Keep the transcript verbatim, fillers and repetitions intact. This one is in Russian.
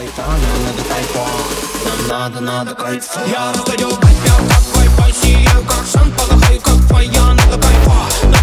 кайфа, нам надо кайфа. Нам надо, надо кайфа. Я раздаю кайф, я как Wi-Fi, сияю как сан, полыхаю как твоя, надо кайфа.